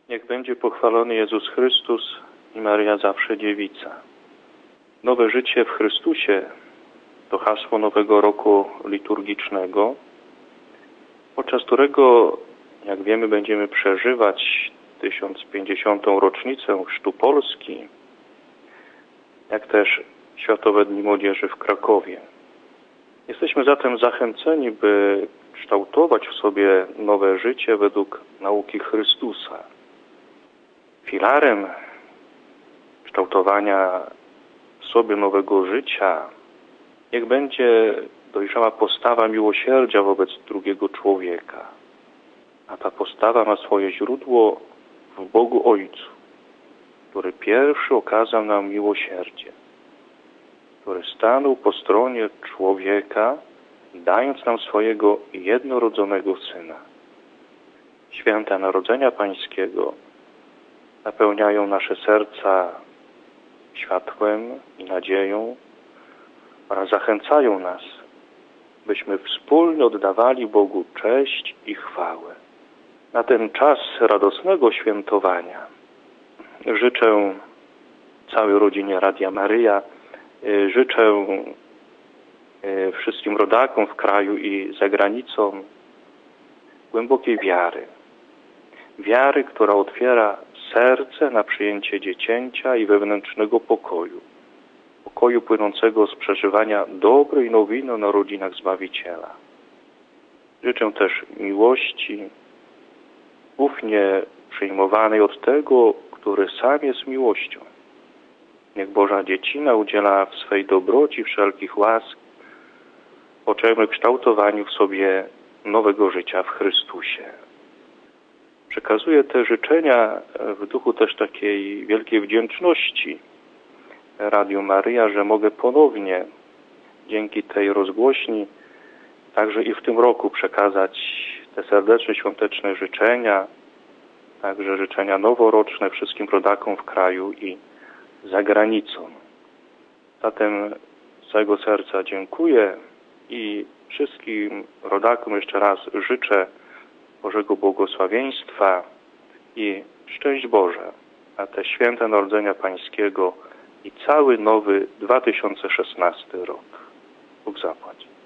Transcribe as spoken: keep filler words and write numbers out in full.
Niech będzie pochwalony Jezus Chrystus i Maryja zawsze Dziewica. Nowe życie w Chrystusie to hasło nowego roku liturgicznego, podczas którego, jak wiemy, będziemy przeżywać tysiąc pięćdziesiątą rocznicę chrztu Polski, jak też Światowe Dni Młodzieży w Krakowie. Jesteśmy zatem zachęceni, by kształtować w sobie nowe życie według nauki Chrystusa. Filarem kształtowania w sobie nowego życia niech będzie dojrzała postawa miłosierdzia wobec drugiego człowieka. A ta postawa ma swoje źródło w Bogu Ojcu, który pierwszy okazał nam miłosierdzie, który stanął po stronie człowieka, dając nam swojego jednorodzonego Syna. Święta Narodzenia Pańskiego napełniają nasze serca światłem i nadzieją oraz zachęcają nas, byśmy wspólnie oddawali Bogu cześć i chwałę. Na ten czas radosnego świętowania życzę całej rodzinie Radia Maryja, życzę wszystkim rodakom w kraju i za granicą głębokiej wiary. Wiary, która otwiera serce na przyjęcie dziecięcia i wewnętrznego pokoju. Pokoju płynącego z przeżywania dobrej nowiny o narodzinach Zbawiciela. Życzę też miłości, ufnie przyjmowanej od tego, który sam jest miłością. Niech Boża Dziecina udziela w swej dobroci wszelkich łask, potrzebnych kształtowaniu w sobie nowego życia w Chrystusie. Przekazuję te życzenia w duchu też takiej wielkiej wdzięczności Radiu Maryja, że mogę ponownie dzięki tej rozgłośni także i w tym roku przekazać te serdeczne, świąteczne życzenia, także życzenia noworoczne wszystkim rodakom w kraju i za granicą. Zatem z całego serca dziękuję i wszystkim rodakom jeszcze raz życzę Bożego błogosławieństwa i szczęść Boże na te święte Narodzenia Pańskiego i cały nowy dwa tysiące szesnasty rok. Bóg zapłać.